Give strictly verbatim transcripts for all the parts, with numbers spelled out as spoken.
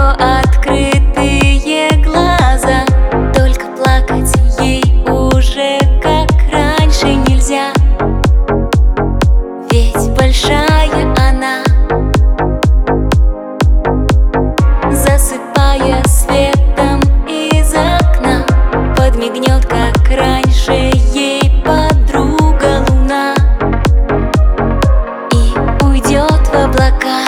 нее открытые глаза, только плакать ей уже как раньше нельзя. Ведь большая она, засыпая светом из окна, подмигнет, как раньше ей подруга луна, и уйдет в облака.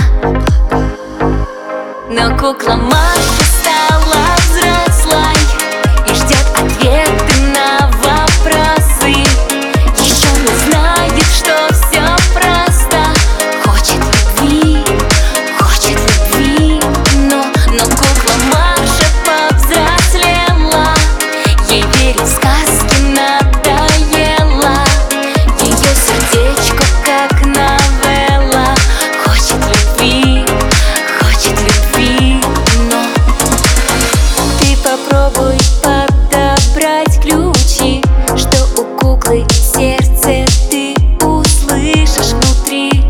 Но кукла Маша стала взрослой и ждет ответы на вопросы. Еще не знает, что все просто. Хочет любви, хочет любви, но, но кукла Маша повзрослела. Ей верить в сказки надоело. Ее сердечко как новелла. Хочет любви, хочет любви, но ты попробуй подобрать ключи, что у куклы в сердце ты услышишь внутри.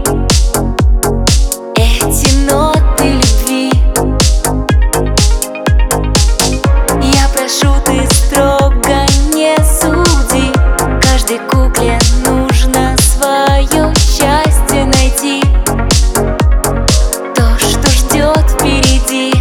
Эти ноты любви. Я прошу, ты строго не суди. Каждой кукле нужно свое счастье найти, то, что ждет впереди.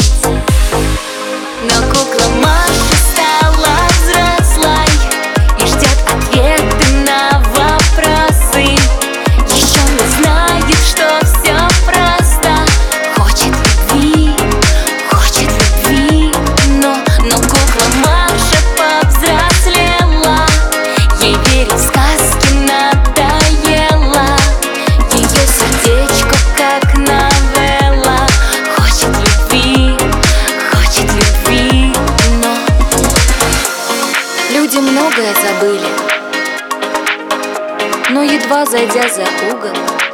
Но кукла Маша стала взрослой и ждет ответы на вопросы. Еще не знает, что все просто. Хочет любви, хочет любви, но, но кукла Маша повзрослела. Ей верить в сказки надоело. Ее сердечко как новелла. Хочет любви, хочет любви, но люди многое забыли, но едва зайдя за угол,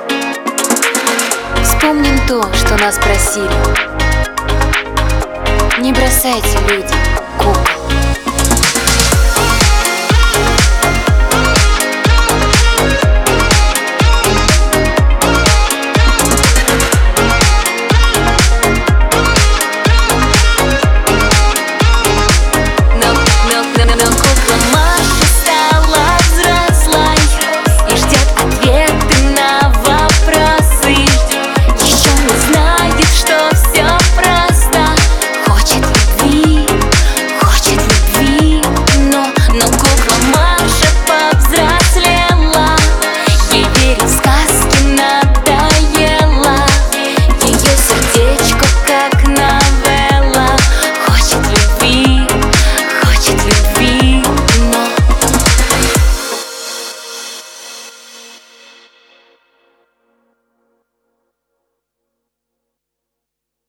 вспомним то, что нас просили. Не бросайте, люди, кукол.